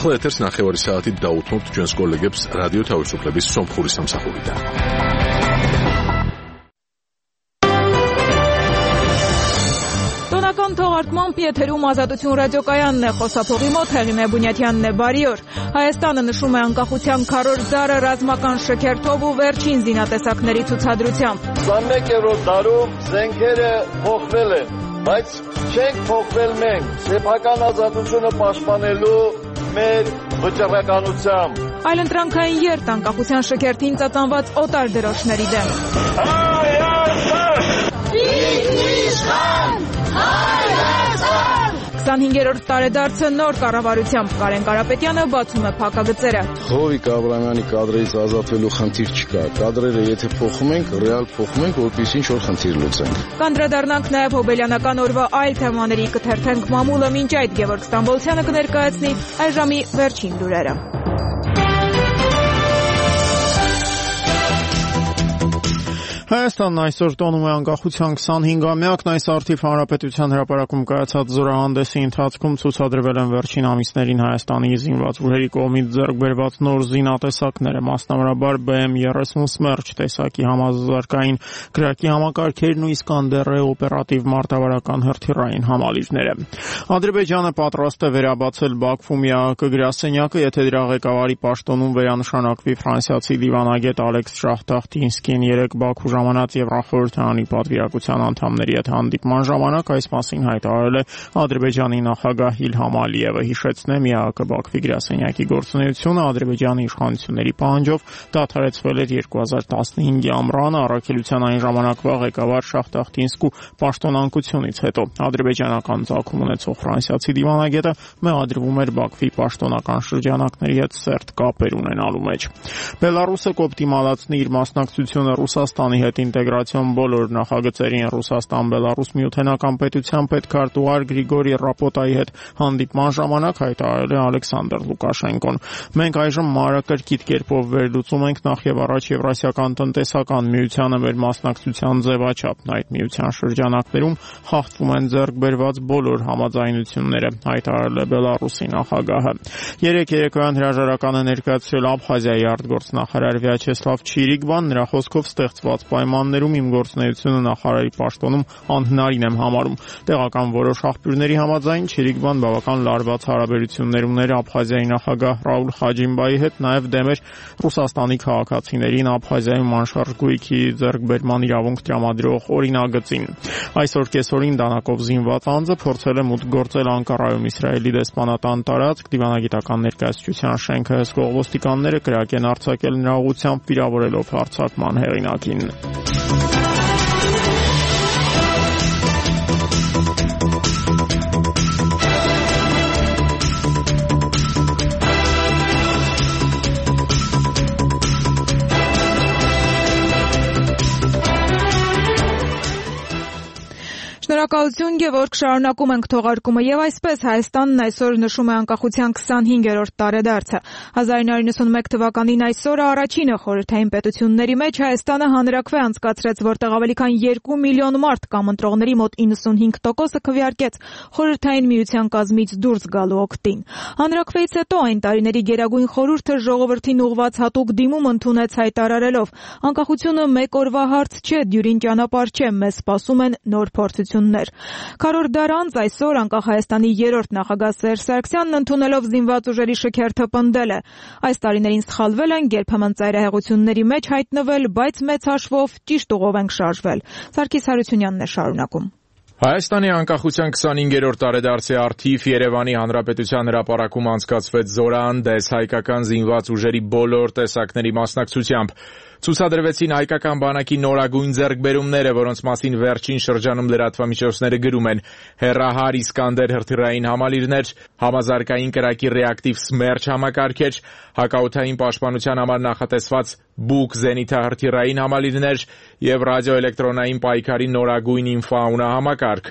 ახლა ეთერს 9 საათით დაუთმობთ ჩვენს კოლეგებს რადიო თავისუფლების სომხური სამსახურიდან. Տոնական թողարկման Պիեթերում ազատություն ռադիոկայանն է, խոսափողի մոտ Հեղինե Բունյաթյանն է, բարի օր։ Հայաստանը նշում է անկախության քառորդ դարը ռազմական շքերթով ու վերջին զինատեսակների ցուցադրությամբ։ 21-րդ դարում զենքերը փոխվել են, բայց չենք փոխվել մենք, սեփական ազատությունը պաշտպանելու մեր վճռականությամբ։ Այլընտրանքային երթ անկախության շքերթին ծածանված օտար դրոշների դեմ։ Հայաստան! 25-րդ տարեդարձը նոր կառավարությամբ Կարեն Կարապետյանը բացում է փակագծերը։ Հովիկ Աբրամյանի կադրերից ազատվելու խնդիր չկա։ Կադրերը եթե փոխում ենք, ռեալ փոխում ենք, որպեսզի ինչ-որ խնդիր լուծենք։ Կանդրադառնանք նաև հոբելյանական օրվա այլ թեմաների, կթերթենք մամուլը, մինչ այդ Գևորգ Ստամբոլցյանը կներկայացնի այժմի վերջին լուրերը։ Հայաստանն այսօր տոնում է անկախության 25-ամյակն, այս արդիվ Հանրապետության հրապարակում կայացած զորահանդեսի ընթացքում ցուցադրվել են վերջին ամիսներին Հայաստանի զինված ուժերի կողմից ձեռք բերված նոր զինատեսակները, մասնավորաբար BM-30 Smerch տեսակի համազարգային գրակի համակարգերն ու Իսկանդեր օպերատիվ մարտավարական հրթիռային համալիրները։ Ադրբեջանը պատրաստ է վերաբացել Բաքվում ԵԱՀԿ գրասենյակը, եթե դրա ղեկավարի պաշտոնում վերանշանակվի ֆրանսիացի դիվանագետ Ալեքս Շահտախտինսկին 3 Բաքու ժամանած Եվրախորհրդարանի պատվիրակության անդամների հետ հանդիպման ժամանակ այս մասին հայտարարել է Ադրբեջանի նախագահ Իլհամ Ալիևը։ Հիշեցնեմ, ԵԱՀԿ Բաքվի գրասենյակի գործունեությունը Ադրբեջանի իշխանությունների պահանջով դադարեցվել էր 2015-ի ամռանը առաքելության այն ժամանակվա ղեկավար Շահտախտինսկու պաշտոնանկությունից հետո։ Ադրբեջանական ծագում ունեցող ֆրանսիացի դիվանագետը մեղադրվում էր Բաքվի պաշտոնական շրջանակների հետ սերտ կապեր ունենալու մեջ։ Բելարուսը կօպտիմալացնի իր մասնակցությունը Ռուսաստանի հետ ինտեգրացիոն բոլոր նախագծերին Ռուսաստան-Բելարուս միութենական պետության պետքարտուղար Գրիգորի Ռապոտայի հետ հանդիպման ժամանակ հայտարարել է Ալեքսանդր Լուկաշենկոն։ Մենք այժմ մանրակրկիտ կերպով վերլուծում ենք նախ եւ առաջ Եվրասիական տնտեսական միությանը մեր մասնակցության ձևաչափն, այդ միության շրջանակներում խախտվում են ձեռք բերված բոլոր համաձայնությունները, հայտարարել է Բելարուսի նախագահը։ Երեկոյան հրաժարականը ներկայացրել Աբխազիայի արտգործնախարար Վյաչեսլավ Չիրիգվան, նրա խոսքով ստեղծված պայմաններում իմ գործունեությունը նախարարի պաշտոնում անհնարին եմ համարում։ Տեղական որոշ աղբյուրների համաձայն Չիրիգվան բավական լարված հարաբերություններ ուներ Աբխազիայի նախագահ Ռաուլ Խաջիմբայի հետ, նաև դեմ էր Ռուսաստանի քաղաքացիներին Աբխազիայում անշարժ գույքի ձեռքբերման իրավունք տրամադրող օրինագծին։ Այսօր կեսօրին դանակով զինված անձը փորձել է մուտք գործել Անկարայում Իսրայելի դեսպանատան տարածք, դիվանագիտական ներկայացության շենքը հսկող ոստիկանները կրակ են արձակել նրա ուղղությամբ, վիրավորելով հարձակման հեղինակին։ Շնորհակալություն, Գևորգ, շարունակում ենք թողարկումը եւ այսպես Հայաստանն այսօր նշում է անկախության 25-րդ տարեդարձը։ 1991 թվականին այսօրը առաջինը խորհրդային պետությունների մեջ Հայաստանը հանրաքվե անցկացրեց, որտեղ ավելի քան 2 միլիոն մարդ կամ ընտրողների մոտ 95%-ը քվեարկեց խորհրդային միության կազմից դուրս գալու օգտին։ Հանրաքվեից հետո այն տարիների Գերագույն խորհուրդը ժողովրդին ուղղված հատուկ դիմում ընդունեց հայտարարելով. անկախությունը մեկ օրվա հարց չէ, դյուրին ճանապարհ չէ, մեզ սպասում են նոր փորձություններ։ Քառորդ դար անց այսօր անկախ Հայաստանի երրորդ նախագահ Սերժ Սարգսյանն ընդունելով զինված ուժերի շքերթը պնդել է. այս տարիներին սխալվել ենք, երբեմն ծայրահեղությունների մեջ հայտնվել, բայց մեծ հաշվով ճիշտ ուղով ենք շարժվել։ Սարգիս Հարությունյանն է շարունակում։ Հայաստանի անկախության 25-րդ տարեդարձի առթիվ Երևանի Հանրապետության հրապարակում անցկացվեց զորահանդես հայկական զինված ուժերի բոլոր տեսակների մասնակցությամբ։ Ցուցադրվեցին հայկական բանակի նորագույն ձեռքբերումները, որոնց մասին վերջին շրջանում լրատվամիջոցները գրում են. հեռահար Իսկանդեր հրթիռային համալիրներ, համազարգային կրակի ռեակտիվ Smerch համակարգեր, հակաօդային պաշտպանության համար նախատեսված Buk զենիթահրթիռային համալիրներ եւ ռադիոէլեկտրոնային պայքարի նորագույն Infauna համակարգ։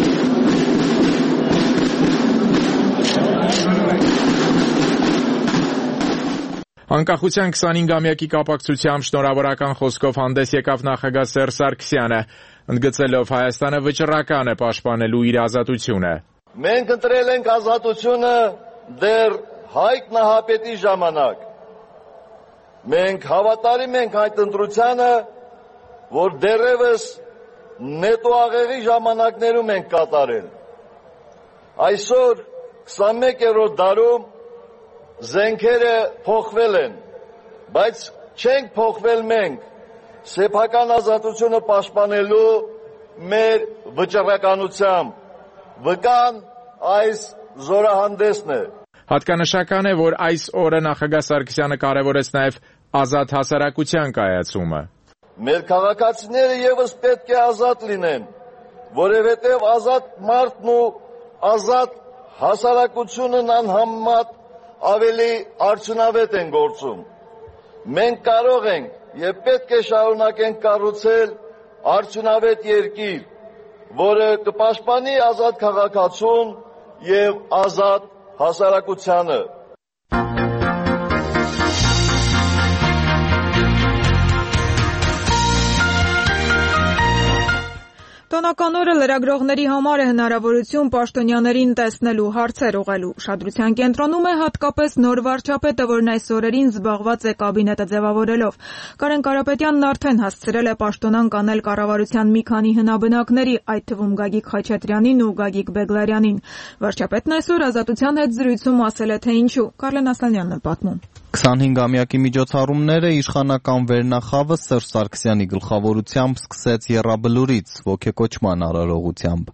Անկախության 25-ամյակի կապակցությամբ շնորհավորական խոսքով հանդես եկավ նախագահ Սերժ Սարգսյանը, ընդգծելով Հայաստանը վճռական է պաշտպանելու իր ազատությունը։ Մենք ընտրել ենք ազատությունը դեռ Հայկ Նահապետի ժամանակ մենք հավատարիմ ենք այդ ընտրությանը, որ դեռևս նետոաղեղի ժամանակներում ենք կատարել։ Այսօր 21-րդ դարում զենքերը փոխվել են, բայց չենք փոխվել մենք սեփական ազատությունը պաշտպանելու մեր վճռականությամբ։ Վկան այս զորահանդեսն է։ Հատկանշական է, որ այս օրը նախագահ Սարգսյանը կարևորեց նաև ազատ հասարակության կայացումը։ Մեր քաղաքացիները եւս պետք է ազատ լինեն, որովհետև ազատ մարդն ու ազատ հասարակությունն անհամեմատ ավելի արդյունավետ են գործում։ Մենք կարող ենք եւ պետք է շարունակենք կառուցել արդյունավետ երկիր, որը կպաշտպանի ազատ քաղաքացուն եւ ազատ հասարակությանը։ Տոնական օրը լրագրողների համար է հնարավորություն պաշտոնյաներին տեսնելու, հարցեր ուղղելու։ Ուշադրության կենտրոնում է հատկապես նոր վարչապետը, որն այս օրերին զբաղված է կաբինետը ձևավորելով։ Կարեն Կարապետյանն արդեն հասցրել է պաշտոնանկ անել կառավարության մի քանի հնաբնակների, այդ թվում Գագիկ Խաչատրյանին ու Գագիկ Բեգլարյանին։ Վարչապետն այսօր Ազատության հետ զրույցում ասել է, թե ինչու։ Կարլեն Ասլանյանն է պատմում։ 25-ամյակի միջոցառումները իշխանական վերնախավը Սերժ Սարգսյանի գլխավորությամբ սկսեց Եռաբլուրից ոգեկոչման արարողությամբ։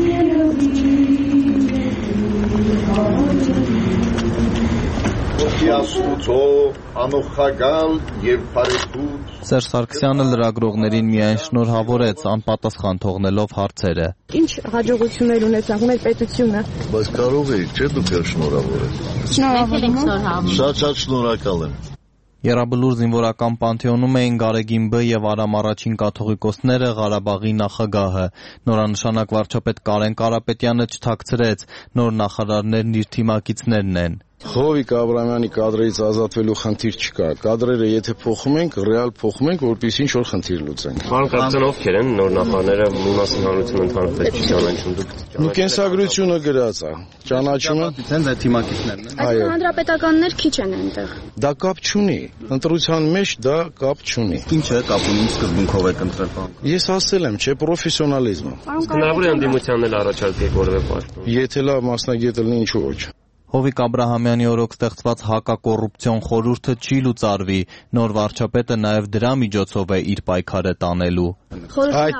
Սերժ Սարգսյանը լրագրողներին միայն շնորհավորեց, անպատասխան թողնելով հարցերը։ Ինչ հաջողություններ ունեցանք մեր պետությունը։ Բայց կարող եք, չէ՞ դուք շնորհավորել։ Շնորհավորում։ Շատ շնորհակալ եմ։ Եռաբլուր զինվորական պանթեոնում էին Գարեգին Բ եւ Արամ առաջին կաթողիկոսները, Ղարաբաղի նախագահը։ Նորանշանակ վարչապետ Կարեն Կարապետյանը չթաքցրեց, նոր նախարարներն իր թիմակիցներն են։ Հովիկ Աբրամյանի կադրերից ազատվելու խնդիր չկա։ Կադրերը եթե փոխում ենք, ռեալ փոխում ենք, որպեսզի ինչ-որ խնդիր լուծենք։ Պարոն Կարապետյան, ովքեր են նոր նախարարները, մի մասին հանրությունը ընդհանրապես չի ճանաչում, դուք Ու կենսագրությունը գրած է։ Ճանաչումը դեն դա թիմակիցներն են։ Այս հանրապետականներ քիչ են այնտեղ։ Դա կապ չունի։ Ընտրության մեջ դա կապ չունի։ Ինչ է կապ ունի, սկզբունքով եք ընտրել բան։ Ես ասել եմ, չէ, պրոֆեսիոնալիզմը։ հնարավոր է ընդդիմությանն էլ առաջարկեք որևէ պաշտոն։ Եթե լավ մասնագետ լինի, ինչու ոչ։ Հովիկ Աբրահամյանի օրոք ստեղծված հակակոռուպցիոն խորհուրդը չի լուծարվի, նոր վարչապետը նաև դրա միջոցով է իր պայքարը տանելու։ Այդ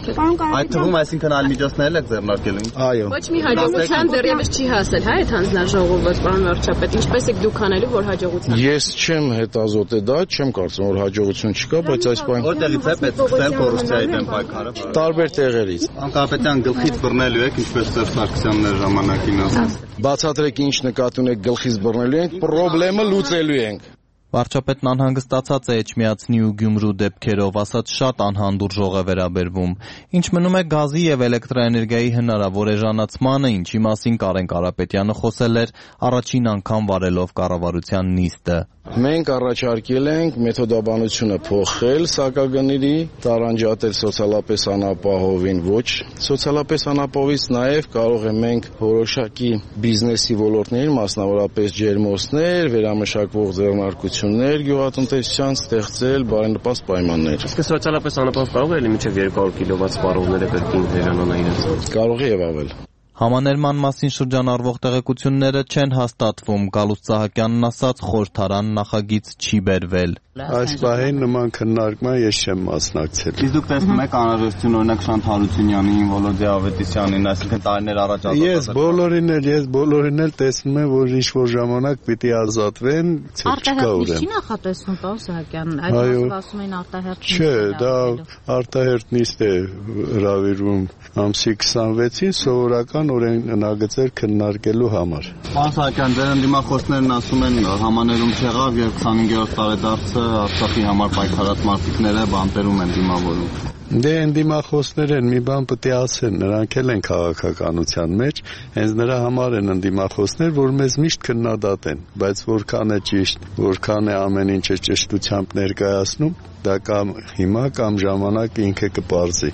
թվում այսինքն այլ միջոցներ եք ձեռնարկելու։ Այո։ Ոչ մի հաջողության դեռևս չի հասել, հա, այդ հանձնաժողովը, պարոն վարչապետ, ինչպես եք դուք անելու, որ հաջողության։ Ես չեմ հետազոտել դա, չեմ կարծում, որ հաջողություն չկա, բայց այս բան Որտեղից է պետք սկսել կոռուպցիայի դեմ պայքարը։ տարբեր տեղերից։ Անկապետյան գլխից բռնելու եք, ինչպես Սերժ Սարգսյանն էր ժամանակին ասել։ Բացատրեք ինչ նկատի ունեք գլխից բռնելու ենք, խնդրեմը լուծելու ենք։ Վարչապետն անհանգստացած է Էջմիածնի ու Գյումրու դեպքերով, ասած շատ անհանդուրժող է վերաբերվում։ Ինչ մնում է գազի եւ էլեկտրաէներգիայի հնարավոր էժանացմանը, ինչի մասին Կարեն Կարապետյանը խոսել էր առաջին անգամ վարելով կառավարության նիստը։ Մենք առաջարկել ենք մեթոդաբանությունը փոխել սակագների, տարանջատել սոցիալապես անապահովին ոչ սոցիալապես անապահովից, նաև կարող ենք մենք որոշակի բիզնեսի ոլորտներին, մասնավորապես ջերմոցներ, վերամշակվող ձեռնարկություններ գյուղատնտեսության ստեղծել բարենպաստ պայմաններ։ Իսկ սոցիալապես անապահով կարող է մինչև 200 կիլովատ սպառողները կրկին հերանան իրենց։ Կարող է եւ ավել։ Համաներման մասին շրջանառվող տեղեկությունները չեն հաստատվում, Գալուստ Սահակյանն ասաց, խորհրդարան նախագիծ չի բերվել։ Այս պահին նման քննարկման ես չեմ մասնակցել։ Իսկ դուք տեսնում եք անհրաժեշտություն օրինակ Շանթ Հարությունյանին, Վոլոդիա Ավետիսյանին, այսինքն տարիներ առաջ Ես բոլորին էլ տեսնում եմ, որ ինչ-որ ժամանակ պիտի ազատվեն, չկա ուրեմն։ Չի նախատեսվում, պարոն Սահակյան, այդ ասում են արտահերթ։ Չէ, դա արտահերթ նիստ է հրավիրվում ամսի 26-ին սովորական օրենագծեր քննարկելու համար։ Պարոն Սահակյան, դեր ընդդիմախոսներն ասում են համաներում չեղավ եւ 25-րդ տարեդարձը Արցախի համար պայքարած մարդիկները բանտերում են դիմավորում։ Դե ընդդիմախոսներ են, մի բան պետք է ասեն, նրանք էլ են քաղաքականության մեջ, հենց նրա համար են ընդդիմախոսներ, որ մեզ միշտ քննադատեն, բայց որքան է ճիշտ, որքան է ամեն ինչը ճշտությամբ ներկայացնում, դա կամ հիմա կամ ժամանակ ինքը կպարզի։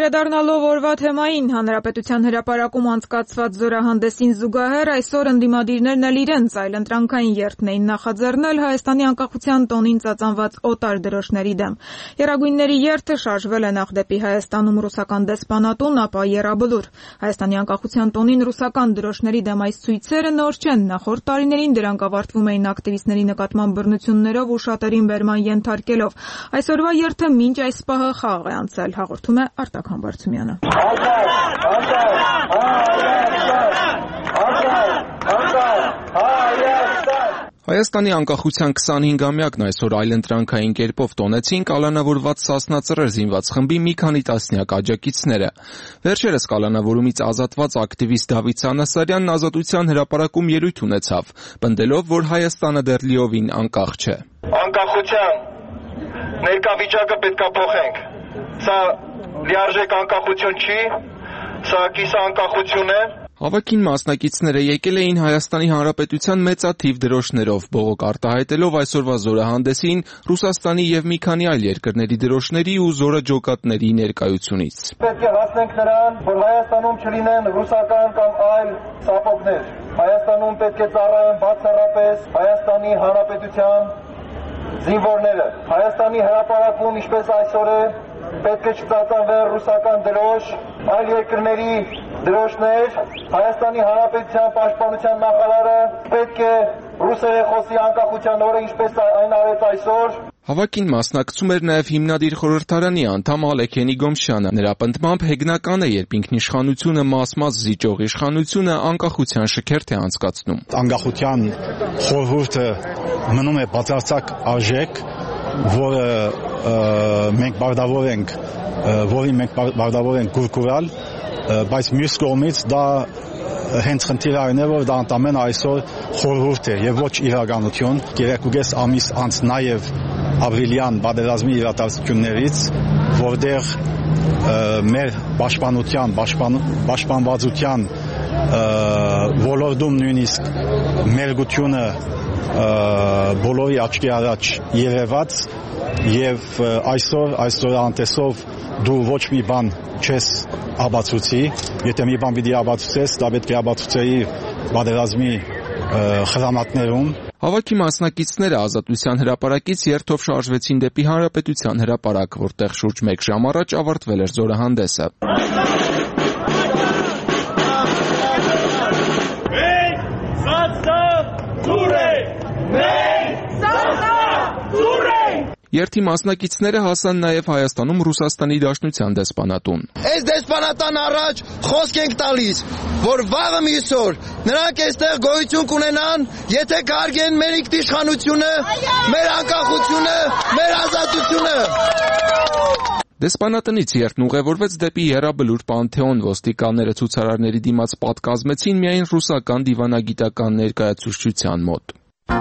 Անդրադառնալով օրվա թեմային Հանրապետության հրապարակում անցկացված զորահանդեսին զուգահեռ այսօր ընդդիմադիրներն էլ իրենց այլընտրանքային երթն էին նախաձեռնել Հայաստանի անկախության տոնին ծածանված օտար դրոշների դեմ։ Եռագույնների երթը շարժվել է նախ դեպի Հայաստանում ռուսական դեսպանատուն, ապա Եռաբլուր։ Հայաստանի անկախության տոնին ռուսական դրոշների դեմ այս ցույցերը նոր չեն, նախորդ տարիներին դրանք ավարտվում էին ակտիվիստների նկատմամբ բռնություններով ու շատերին բերման ենթարկելով։ Այսօրվա երթը մինչ այս պահը խաղ է անցել, հաղորդում է Արտակ Համբարձումյանը։ Հայաստանի անկախության 25-ամյակն այսօր այլընտրանքային կերպով տոնեցին կալանավորված Սասնա ծռեր զինված խմբի մի քանի տասնյակ աջակիցները։ Վերջերս կալանավորումից ազատված ակտիվիստ Դավիթ Սանասարյանն Ազատության հրապարակում ելույթ ունեցավ, պնդելով, որ Հայաստանը դեռ լիովին անկախ չէ։ Անկախության ներկա վիճակը պետք է փոխենք։ Սա լիարժեք անկախություն չի, սա կիսաանկախություն է։ Հավաքին մասնակիցները եկել էին Հայաստանի Հանրապետության մեծաթիվ դրոշներով, բողոք արտահայտելով այսօրվա զորահանդեսին Ռուսաստանի եւ մի քանի այլ երկրների դրոշների ու զորաջոկատների ներկայությունից։ Պետք է հասնենք նրան, որ Հայաստանում չլինեն ռուսական կամ այլ սապոգներ։ Հայաստանում պետք է ծառայեն բացառապես Հայաստանի Հանրապետության զինվորները։ Հայաստանի հրապարակում, ինչպես այսօր է, պետք է չծածանվեն ռուսական դրոշ, այլ երկրների դրոշներ։ Հայաստանի Հանրապետության պաշտպանության նախարարը պետք է ռուսերեն խոսի անկախության օրը, ինչպես այն արեց այսօր։ Հավաքին մասնակցում էր նաև հիմնադիր խորհրդարանի անդամ Ալեքենի Գոմշյանը։ Նրա պնդմամբ հեգնական է, երբ ինքնիշխանությունը մաս-մաս զիջող իշխանությունը անկախության շքերթ է անցկացնում։ Անկախության խորհուրդը մնում է բացարձակ արժեք, որը մենք բարդավոր ենք գուրկուրալ, բայց մյուս կողմից դա հենց խնդիրը այն է, որ դա ընդամենը այսօր խորհուրդ է եւ ոչ իրականություն։ 3.5 ամիս անց նաեւ ապրիլյան պատերազմի իրադարձություններից, որտեղ մեր պաշտպանվածության ոլորտում նույնիսկ մերգությունը բոլորի աչքի առաջ երևաց եւ այսօր անտեսով դու ոչ մի բան չես աբացուցի, եթե մի բան պիտի աբացուցես, դա պետք է աբացուցեի պատերազմի խրամատներում։ Հավաքի մասնակիցները Ազատության հրապարակից երթով շարժվեցին դեպի Հանրապետության հրապարակ, որտեղ շուրջ 1 ժամ առաջ ավարտվել էր զորահանդեսը։ Երթի մասնակիցները հասան նաև Հայաստանում Ռուսաստանի Դաշնության դեսպանատուն։ Այս դեսպանատան առաջ խոսք ենք տալիս, որ վաղը միսօր նրանք այստեղ գոյություն կունենան, եթե կարգեն մեր ինքնիշխանությունը, մեր անկախությունը, մեր ազատությունը։ Դեսպանատնից երթն ուղևորվեց դեպի Եռաբլուր Պանթեոն, ոստիկանները ցուցարարների դիմաց պատկազմեցին միայն ռուսական դիվանագիտական ներկայացուցչության մոտ։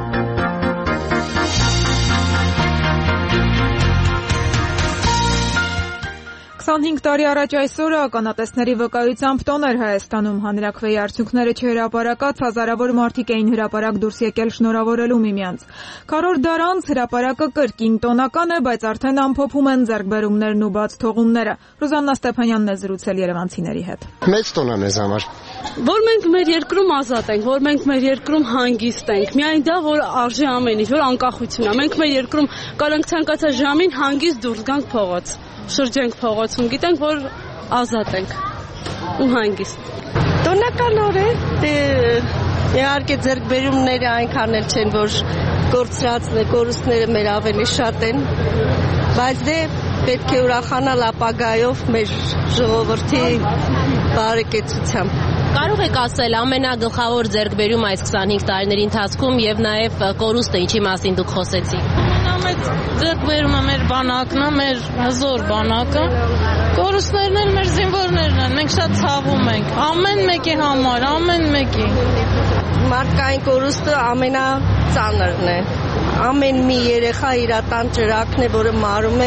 25 տարի առաջ այսօրը ականատեսների վկայությամբ տոն էր Հայաստանում հանրաքվեի արդյունքները չհրապարակած հազարավոր մարդիկ էին հրապարակ դուրս եկել շնորհավորելու միմյանց։ Քառորդ դար անց հրապարակը կրկին տոնական է, բայց արդեն ամփոփում են ձեռքբերումներն ու բաց թողումները։ Ռուզաննա Ստեփանյանն է զրուցել երևանցիների հետ։ Մեծ տոն է մեզ համար։ Որ մենք մեր երկրում ազատ ենք, որ մենք մեր երկրում հանգիստ ենք։ Միայն դա, որ արժի ամեն ինչ, որ անկախություն է։ Մենք մեր երկրում կարող ենք ցանկացած ժամին հանգիստ դուրս գանք փողոց։ Շրջենք փողոցում, գիտենք, որ ազատ ենք ու հանգիստ։ Տոնական օր է, իհարկե ձեռքբերումները այնքան էլ չեն, որ կորուստները մեր ավելի շատ են, բայց պետք է ուրախանալ ապագայով մեր ժողովրդի բարեկեցությամբ։ Կարող եք ասել ամենագլխավոր ձեռքբերում այս 25 տարիների ընթացքում եւ նաեւ կորուստը ինչի մասին դուք խոսեցիք։ Ամենամեծ ձեռքբերումը մեր բանակն է, մեր հզոր բանակը։ Կորուստներն էլ մեր զինվորներն են, մենք շատ ցավում ենք։ Ամեն մեկի համար, ամեն մեկի։ Մարդկային կորուստը ամենածանրն է։ Ամեն մի երեխա իր տան ճրակն է, որը մարում է,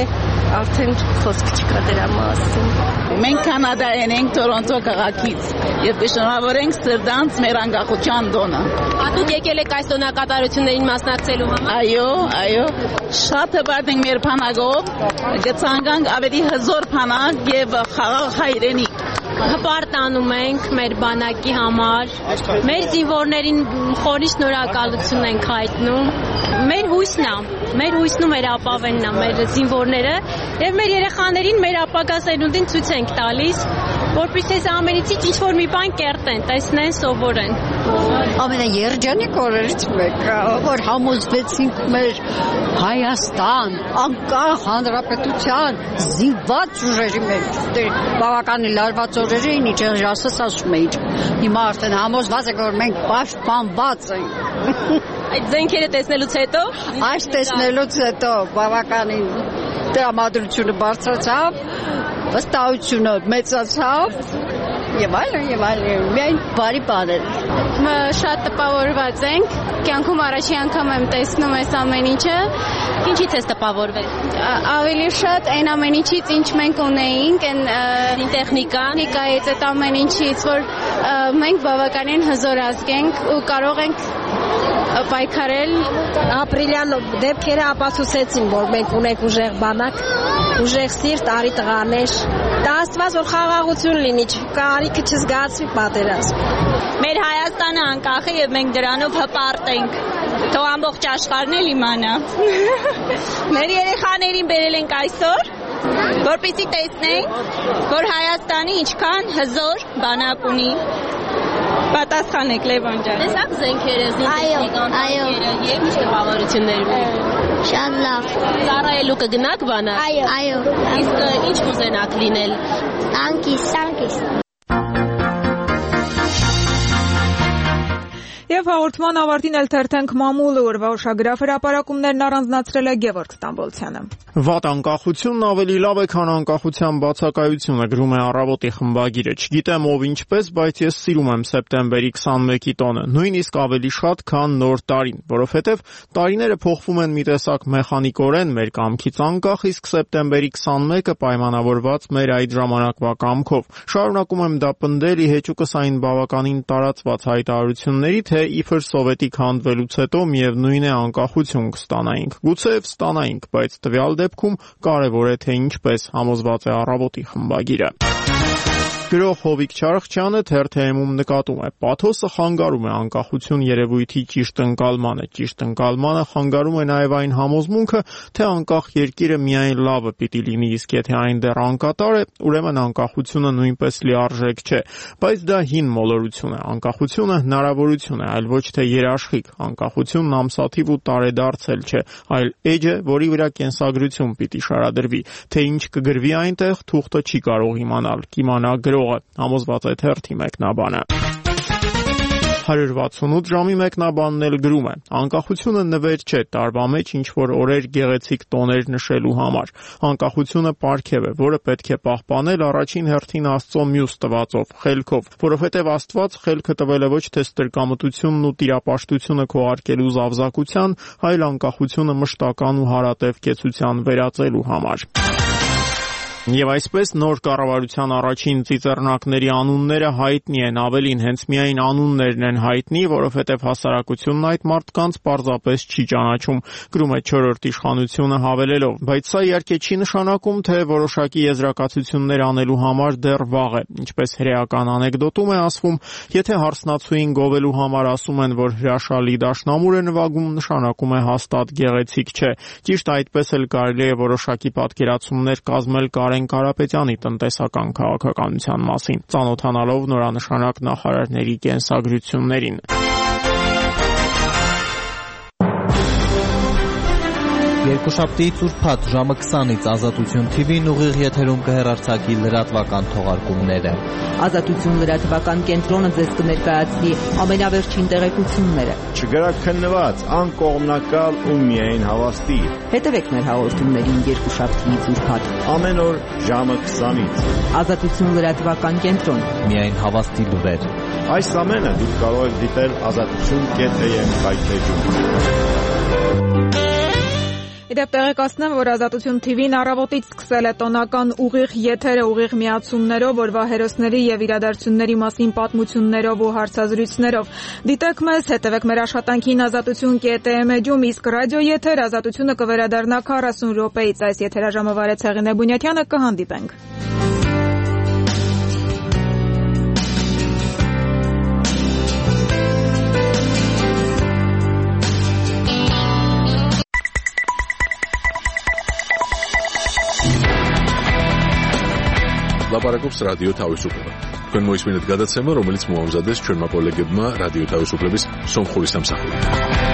արդեն խոսք չկա դրա մասին։ Մենք Կանադայեն ենք Տորոնտո քաղաքից եւ կշնորհավորենք սրտանց մեր անկախության տոնը։ Դուք եկել եք այս տոնակատարություններին մասնակցելու համար։ Այո, շատ հպարտ ենք մեր բանակով, կցանկանք ավելի հզոր բանակ եւ խաղաղ հայրենիք։ Հպարտ անում ենք մեր բանակի համար, մեր զինվորներին խորին շնորհակալություն ենք հայտնում։ Մեր հույսն ու մեր ապավենն է մեր զինվորները եւ մեր երեխաներին, մեր ապագա սերունդին ցույց ենք տալիս, որպեսզի այս ամենից ինչ-որ մի բան կերտեն, տեսնեն, սովորեն։ Ամենաերջանիկ օրերից մեկը, որ համոզվեցինք մեր Հայաստան, անկախ հանրապետության զինված ուժերի մեջ։ Բավականին լարված օրեր էին, ինչ ասում էի։ Հիմա արդեն համոզված եք, որ մենք պաշտպանված ենք։ Այդ զենքերը տեսնելուց հետո? Այս տեսնելուց հետո բավականին տրամադրությունը բարձրացավ, վստահությունը մեծացավ եւ այլն, միայն բարի բաներ։ Շատ տպավորված ենք, կյանքում առաջին անգամ եմ տեսնում այս ամեն ինչը։ Ինչից ես տպավորվել։ Ավելի շատ այն ամեն ինչից, ինչ մենք ունեինք, այն տեխնիկայից, այդ ամեն ինչից, որ մենք բավականին հզոր ազգ ենք ու կարող ենք պայքարել։ Ապրիլյան դեպքերը ապացուցեցին, որ մենք ունենք ուժեղ բանակ, ուժեղ սիրտ, արի տղաներ։ Դա Աստված որ խաղաղություն լինի, կարիքը չզգացվի պատերազմ։ Մեր Հայաստանը անկախ է եւ մենք դրանով հպարտ ենք։ Թող ամբողջ աշխարհն էլ իմանա։ Մեր երեխաներին բերել ենք այսօր, որպեսզի տեսնեն, որ Հայաստանը ինչքան հզոր բանակ ունի։ Պատասխանեք Լևոն ջան։ Տեսաք զենքերը, զինտեխնիկան, եւ ինչ տպավորություններ ունեն։ Շատ լավ։ Ծառայելու կգնաք բանակ։ Այո։ Իսկ ինչ կուզենաք լինել։ Տանկիստ։ Եվ հաղորդման ավարտին էլ թերթենք մամուլը օրվա ուշագրավ հրապարակումներն առանձնացրել է Գևորգ Ստամբոլցյանը։ Վատ անկախությունն ավելի լավ է, քան անկախության բացակայությունը, գրում է Առավոտի խմբագիրը։ Չգիտեմ ով ինչպես, բայց ես սիրում եմ սեպտեմբերի 21-ի տոնը, նույնիսկ ավելի շատ, քան նոր տարին, որովհետև տարիները փոխվում են մի տեսակ մեխանիկորեն մեր կամքից անկախ, իսկ սեպտեմբերի 21-ը պայմանավորված մեր այդ ժամանակվա կամքով։ Շարունակում եմ դա պնդել ի հեճուկս այն բավականին տարածված հայտարարությունների, թե իբր սովետիկ հանդվելուց հետո միևնույն է անկախություն կստանայինք։ Գուցեև ստանայինք, բայց տվյալ դեպքում կարևոր է թե ինչպես, համոզված է Առավոտի խմբագիրը։ Գրող Հովիկ Չարխչյանը թերթ-ում նկատում է. Պաթոսը խանգարում է անկախություն երևույթի ճիշտ ընկալմանը։ Ճիշտ ընկալմանը խանգարում է նաև այն համոզմունքը, թե անկախ երկիրը միայն լավը պիտի լինի, իսկ եթե այն դեռ անկատար է, ուրեմն անկախությունը նույնպես լիարժեք չէ։ Բայց դա հին մոլորություն է։ Անկախությունը հնարավորություն է, այլ ոչ թե երաշխիք։ Անկախությունն ամսաթիվ ու տարեդարձ չէ, այլ էջ է, որի վրա կենսագրություն պիտի շարադրվի։ Թե ինչ կգրվի այնտեղ, թուղթը չի կարող իմանալ։ Կիմանա համոզված է թերթի մեկնաբանը։ 168 ժամի մեկնաբանն էլ գրում է. Անկախությունը նվեր չէ տարվա մեջ ինչ-որ օրեր գեղեցիկ տոներ նշելու համար։ Անկախությունը պարգև է, որը պետք է պահպանել առաջին հերթին Աստծո մյուս տվածով, խելքով, որովհետև Աստված խելքը տվել է ոչ թե ստրկամտությունն ու տիրապաշտությունը քողարկելու զավզակության, այլ անկախությունը մշտական ու հարատև կեցության վերածելու համար։ Եվ այսպես նոր կառավարության առաջին ծիծեռնակների անունները հայտնի են, ավելին հենց միայն անուններն են հայտնի, որովհետև հասարակությունն այդ մարդկանց պարզապես չի ճանաչում, գրում է 4-րդ իշխանությունը հավելելով, բայց սա իհարկե չի նշանակում, թե որոշակի եզրակացություններ անելու համար դեռ վաղ է, ինչպես հրեական անեկդոտում է ասվում, եթե հարսնացուին գովելու համար ասում են, որ հրաշալի դաշնամուր է նվագում, նշանակում է հաստատ գեղեցիկ չէ, ճիշտ այդպես էլ կարելի է որոշակի պատկերացումներ կազմել Կարեն Կարապետյանի տնտեսական քաղաքականության մասին, ծանոթանալով նորանշանակ նախարարների կենսագրություններին։ Երկուշաբթի ծուրփաթ ժամը 20-ից Ազատություն TV-ն ուղիղ եթերում կհեռարձակի լրատվական թողարկումները։ Ազատություն լրատվական կենտրոնը ձեզ կներկայացնի ամենավերջին տեղեկությունները։ Չգրաքննված, անկողմնակալ ու միայն հավաստի։ Հետևեք մեր հաղորդումներին երկուշաբթի ծուրփաթ։ Ամեն օր ժամը 20-ից։ Ազատություն լրատվական կենտրոն։ Միայն հավաստի լուրեր։ Այս ամենը դուք կարող եք դիտել azatutun.am կայքեջում։ Իդեպ տեղեկացնեմ, որ Ազատություն TV-ն առավոտից սկսել է տոնական ուղիղ եթերը ուղիղ միացումներով, օրվա հերոսների եւ իրադարձությունների մասին պատմություններով ու հարցազրույցներով։ Դիտեք մեզ, հետևեք մեր աշխատանքին azatutun.am էջում, իսկ ռադիո եթեր Ազատությունը կվերադառնա 40 րոպեից։ Այս եթերաժամը վարեց Հեղինե Բունյաթյանը, կհանդիպենք։ Լապարակობს ռադիո თავისუფლება։ Თქვენ მოისმინეთ გადაცემა, რომელიც მოამზადეს ჩვენმა კოლეგებმა რადიო თავისუფლების სომხური სამსახურით.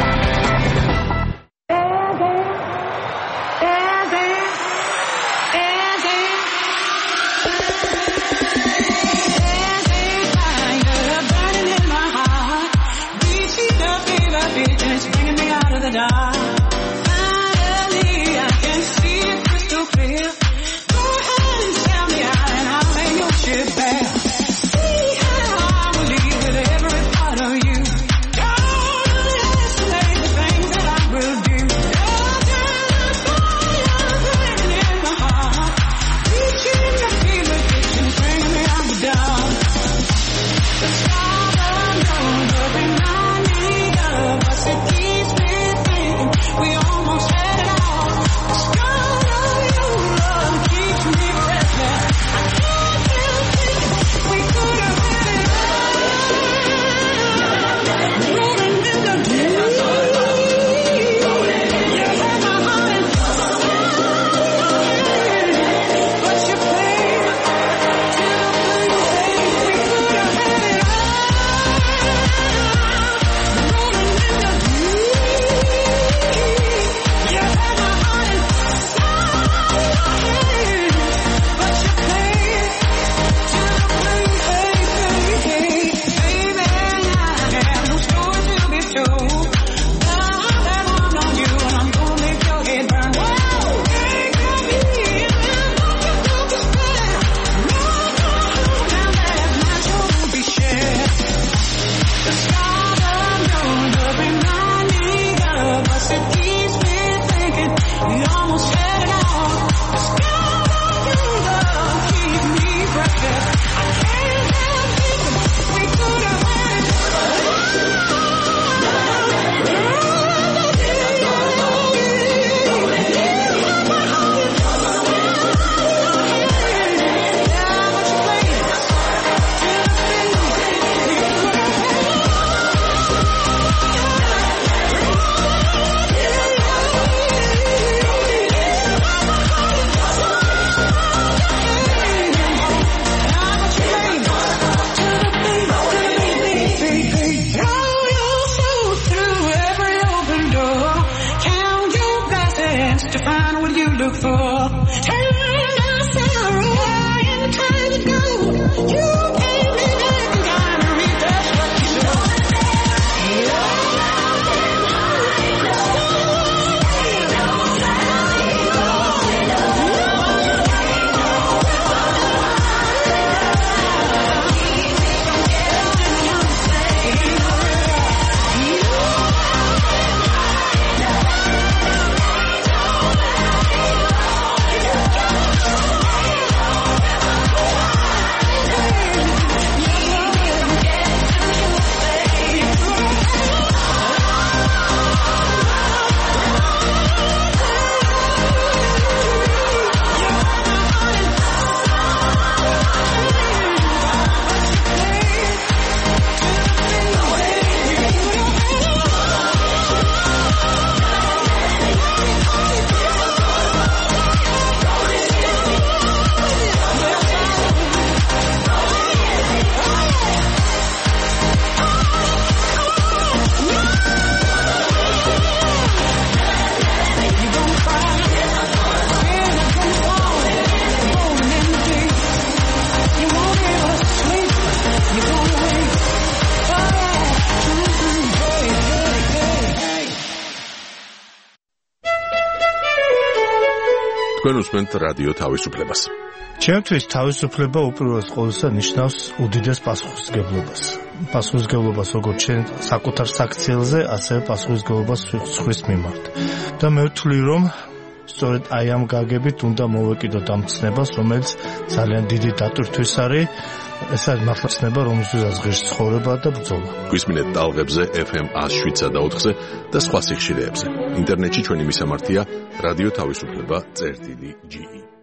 თქვენ უსმენთ რადიო თავისუფლებას. ჩემთვის თავისუფლება უპირველეს ყოვლისა ნიშნავს უდიდეს პასუხისმგებლობას. პასუხისმგებლობას როგორც ჩვენ საკუთარ საქციელზე, ასევე პასუხისმგებლობას სხვის მიმართ. და მე ვთვლი, რომ სწორედ აი ამ გაგებით უნდა მოვეკიდოთ ამ ცნებას, რომელიც ძალიან დიდი დატვირთვის არის. ეს არის მართლა ცნება, რომელზეც ღირს ცხოვრება და ბრძოლა. გვისმინეთ ტალღებზე FM 107 და 4-ზე და სხვა სიხშირეებზე. ინტერნეტში ჩვენი მისამართია რადიო თავისუფლება.ge